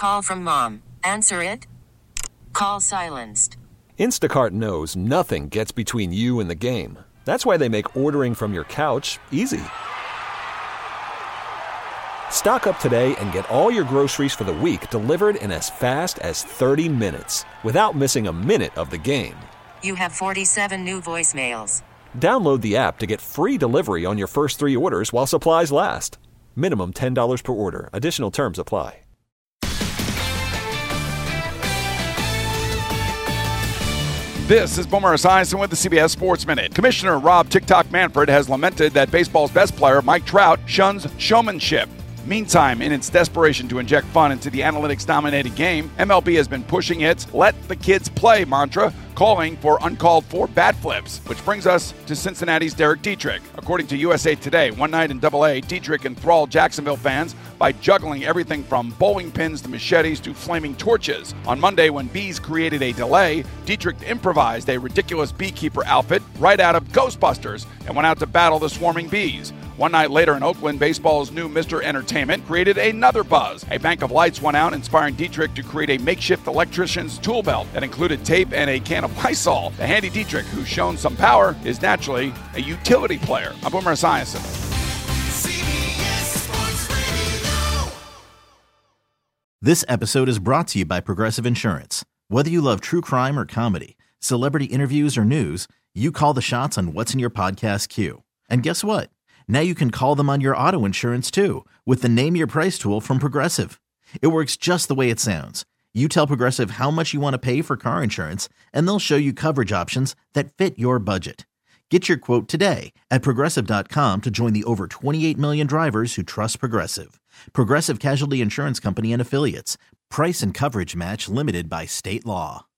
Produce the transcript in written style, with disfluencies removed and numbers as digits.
call from mom. Answer it. Call silenced. Instacart knows nothing gets between you and the game. That's why they make ordering from your couch easy. Stock up today and get all your groceries for the week delivered in as fast as 30 minutes without missing a minute of the game. You have 47 new voicemails. Download the app to get free delivery on your first 3 orders while supplies last. Minimum $10 per order. Additional terms apply. This is Boomer Esiason with the CBS Sports Minute. Commissioner Rob TikTok Manfred has lamented that baseball's best player, Mike Trout, shuns showmanship. Meantime, in its desperation to inject fun into the analytics-dominated game, MLB has been pushing its "let the kids play" mantra, calling for uncalled-for bat flips, which brings us to Cincinnati's Derek Dietrich. According to USA Today, one night in AA, Dietrich enthralled Jacksonville fans by juggling everything from bowling pins to machetes to flaming torches. On Monday, when bees created a delay, Dietrich improvised a ridiculous beekeeper outfit right out of Ghostbusters and went out to battle the swarming bees. One night later in Oakland, baseball's new Mr. Entertainment created another buzz. A bank of lights went out, inspiring Dietrich to create a makeshift electrician's tool belt that included tape and a can of Lysol. The handy Dietrich, who's shown some power, is naturally a utility player. I'm Boomer Esiason. This episode is brought to you by Progressive Insurance. Whether you love true crime or comedy, celebrity interviews or news, you call the shots on what's in your podcast queue. And guess what? Now you can call them on your auto insurance too with the Name Your Price tool from Progressive. It works just the way it sounds. You tell Progressive how much you want to pay for car insurance, and they'll show you coverage options that fit your budget. Get your quote today at Progressive.com to join the over 28 million drivers who trust Progressive. Progressive Casualty Insurance Company and Affiliates. Price and coverage match limited by state law.